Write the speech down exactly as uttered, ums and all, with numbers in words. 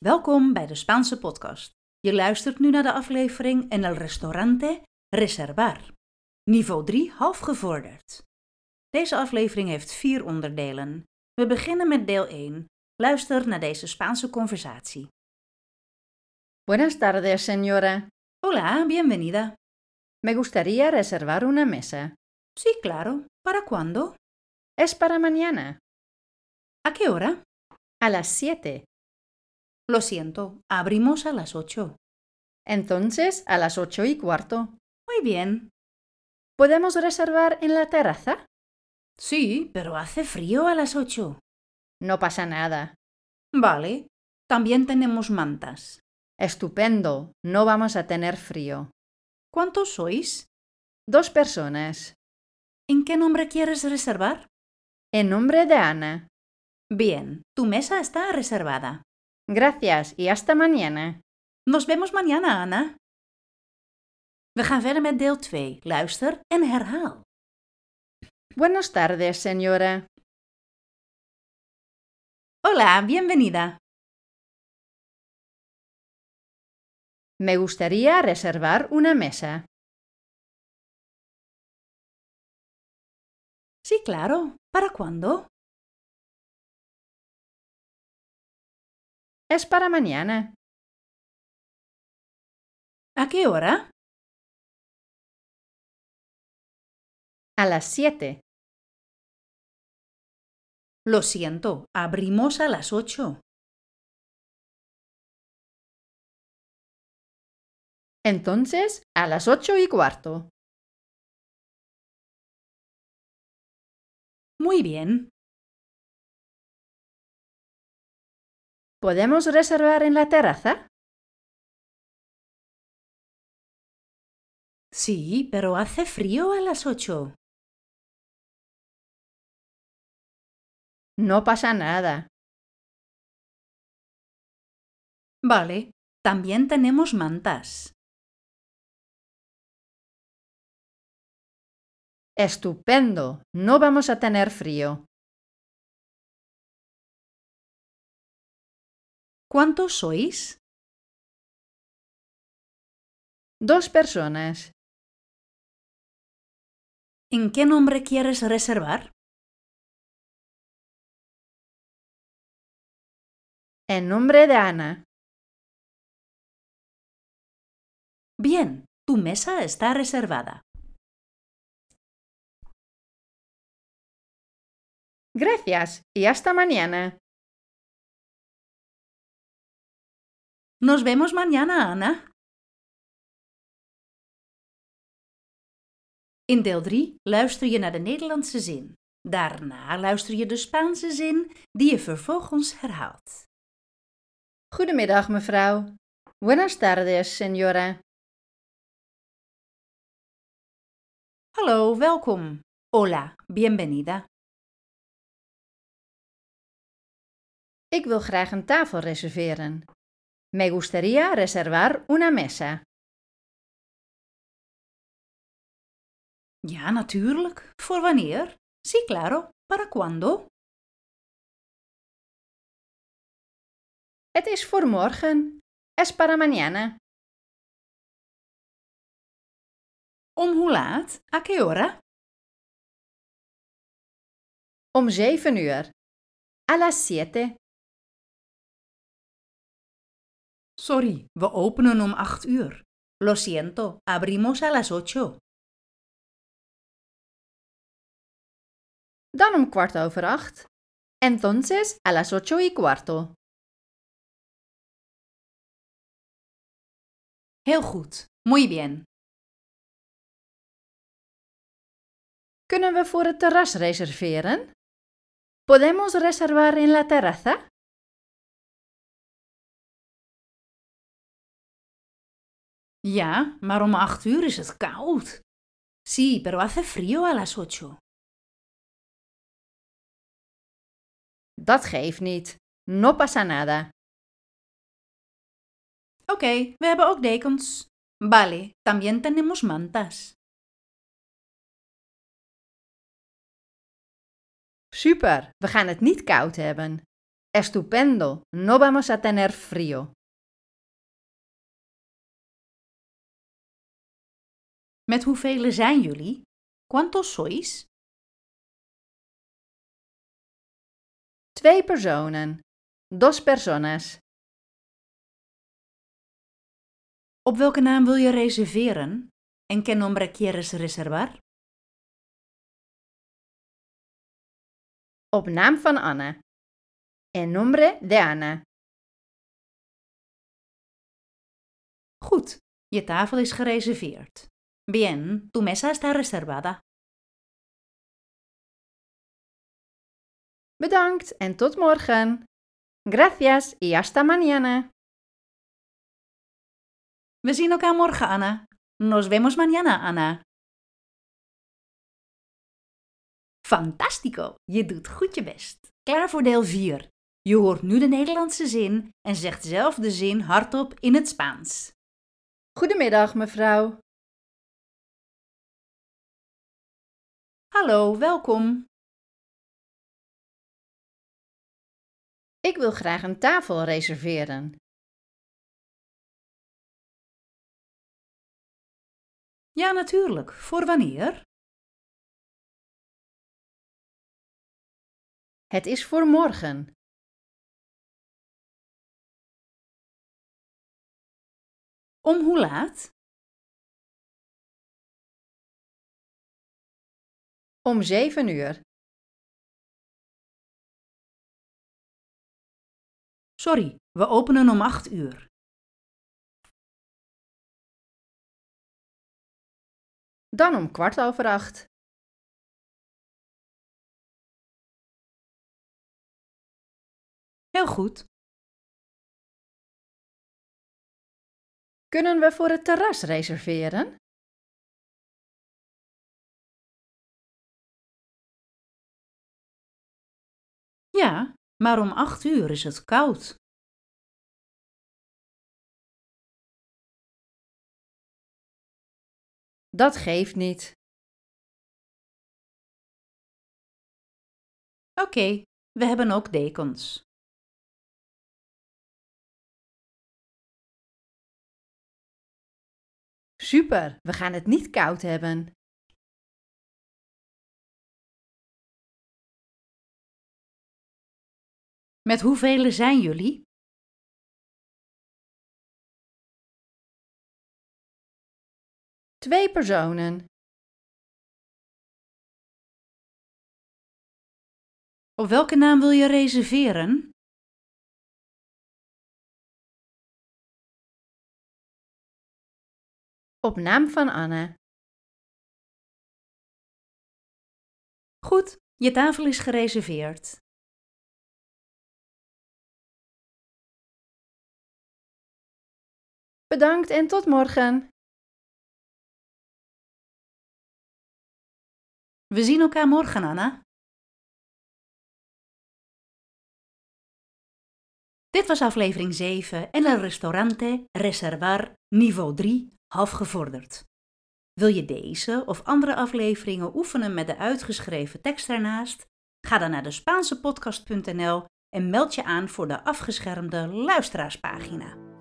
Welkom bij de Spaanse podcast. Je luistert nu naar de aflevering En el restaurante reservar. Niveau drie half gevorderd. Deze aflevering heeft vier onderdelen. We beginnen met deel één. Luister naar deze Spaanse conversatie. Buenas tardes, señora. Hola, bienvenida. Me gustaría reservar una mesa. Sí, claro. ¿Para cuándo? Es para mañana, ¿A qué hora? a las siete. Lo siento, abrimos a las ocho. Entonces, a las ocho y cuarto. Muy bien. ¿Podemos reservar en la terraza? Sí, pero hace frío a las ocho. No pasa nada. Vale. También tenemos mantas. Estupendo. No vamos a tener frío. ¿Cuántos sois? Dos personas. ¿En qué nombre quieres reservar? En nombre de Ana. Bien, tu mesa está reservada. Gracias y hasta mañana. Nos vemos mañana, Ana. We gaan verder met deel twee. Luister en herhaal. Buenas tardes, señora. Hola, bienvenida. Me gustaría reservar una mesa. Sí, claro. ¿Para cuándo? Es para mañana. ¿A qué hora? A las siete. Lo siento, abrimos a las ocho. Entonces, a las ocho y cuarto. Muy bien. ¿Podemos reservar en la terraza? Sí, pero hace frío a las ocho. No pasa nada. Vale, también tenemos mantas. Estupendo. No vamos a tener frío. ¿Cuántos sois? Dos personas. ¿En qué nombre quieres reservar? En nombre de Ana. Bien, tu mesa está reservada. Gracias y hasta mañana. Nos vemos mañana, Ana. In deel drie luister je naar de Nederlandse zin. Daarna luister je de Spaanse zin die je vervolgens herhaalt. Goedemiddag, mevrouw. Buenas tardes, señora. Hallo, welkom. Hola, bienvenida. Ik wil graag een tafel reserveren. Me gustaría reservar una mesa. Ja, natuurlijk. Voor wanneer? Sí, claro. ¿Para cuándo? Het is voor morgen. Es para mañana. Om hoe laat? ¿A qué hora? Om zeven uur. A las siete. Sorry, we openen om acht uur. Lo siento, abrimos a las ocho. Dan om kwart over acht. Entonces, a las ocho y cuarto. Heel goed. Muy bien. Kunnen we voor het terras reserveren? ¿Podemos reservar en la terraza? Ja, maar om acht uur is het koud. Sí, pero hace frío a las ocho. Dat geeft niet. No pasa nada. Oké, okay, we hebben ook dekens. Vale, también tenemos mantas. Super, we gaan het niet koud hebben. Estupendo, no vamos a tener frío. Met hoeveel zijn jullie? ¿Cuántos sois? Twee personen. Dos personas. Op welke naam wil je reserveren? ¿En qué nombre quieres reservar? Op naam van Anna. En nombre de Ana. Goed, je tafel is gereserveerd. Bien, tu mesa está reservada. Bedankt en tot morgen. Gracias y hasta mañana. We zien elkaar morgen, Anna. Nos vemos mañana, Anna. Fantastico, je doet goed je best. Klaar voor deel vier. Je hoort nu de Nederlandse zin en zegt zelf de zin hardop in het Spaans. Goedemiddag, mevrouw. Hallo, welkom. Ik wil graag een tafel reserveren. Ja, natuurlijk. Voor wanneer? Het is voor morgen. Om hoe laat? Om zeven uur. Sorry, we openen om acht uur. Dan om kwart over acht. Heel goed. Kunnen we voor het terras reserveren? Ja, maar om acht uur is het koud. Dat geeft niet. Oké, okay, we hebben ook dekens. Super, we gaan het niet koud hebben. Met hoeveel zijn jullie? Twee personen. Op welke naam wil je reserveren? Op naam van Anna. Goed, je tafel is gereserveerd. Bedankt en tot morgen. We zien elkaar morgen, Anna. Dit was aflevering zeven en El Restaurante Reservar niveau drie halfgevorderd. Wil je deze of andere afleveringen oefenen met de uitgeschreven tekst ernaast? Ga dan naar de Spaansepodcast punt n l en meld je aan voor de afgeschermde luisteraarspagina.